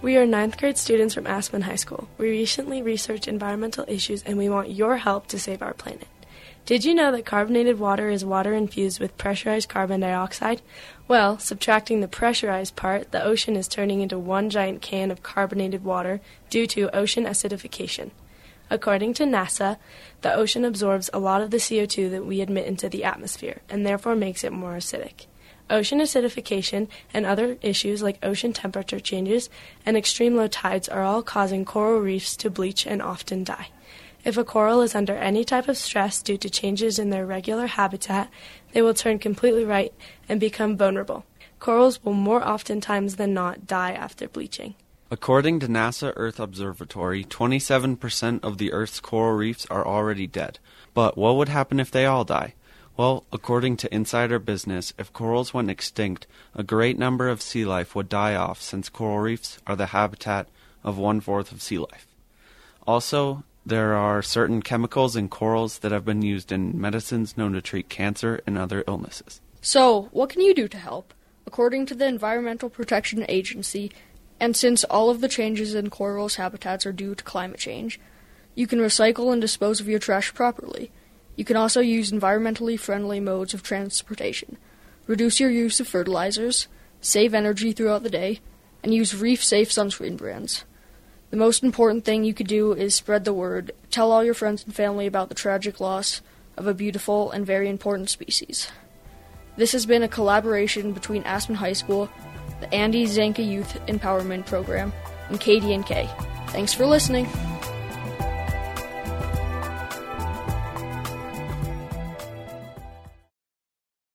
We are 9th grade students from Aspen High School. We recently researched environmental issues and we want your help to save our planet. Did you know that carbonated water is water infused with pressurized carbon dioxide? Well, subtracting the pressurized part, the ocean is turning into one giant can of carbonated water due to ocean acidification. According to NASA, the ocean absorbs a lot of the CO2 that we emit into the atmosphere and therefore makes it more acidic. Ocean acidification and other issues like ocean temperature changes and extreme low tides are all causing coral reefs to bleach and often die. If a coral is under any type of stress due to changes in their regular habitat, they will turn completely white and become vulnerable. Corals will more oftentimes than not die after bleaching. According to NASA Earth Observatory, 27% of the Earth's coral reefs are already dead. But what would happen if they all die? Well, according to Insider Business, if corals went extinct, a great number of sea life would die off since coral reefs are the habitat of 1/4 of sea life. Also, there are certain chemicals in corals that have been used in medicines known to treat cancer and other illnesses. So, what can you do to help? According to the Environmental Protection Agency, and since all of the changes in corals' habitats are due to climate change, you can recycle and dispose of your trash properly. You can also use environmentally friendly modes of transportation, reduce your use of fertilizers, save energy throughout the day, and use reef-safe sunscreen brands. The most important thing you could do is spread the word, tell all your friends and family about the tragic loss of a beautiful and very important species. This has been a collaboration between Aspen High School, the Andy Zanka Youth Empowerment Program, and KDNK. Thanks for listening.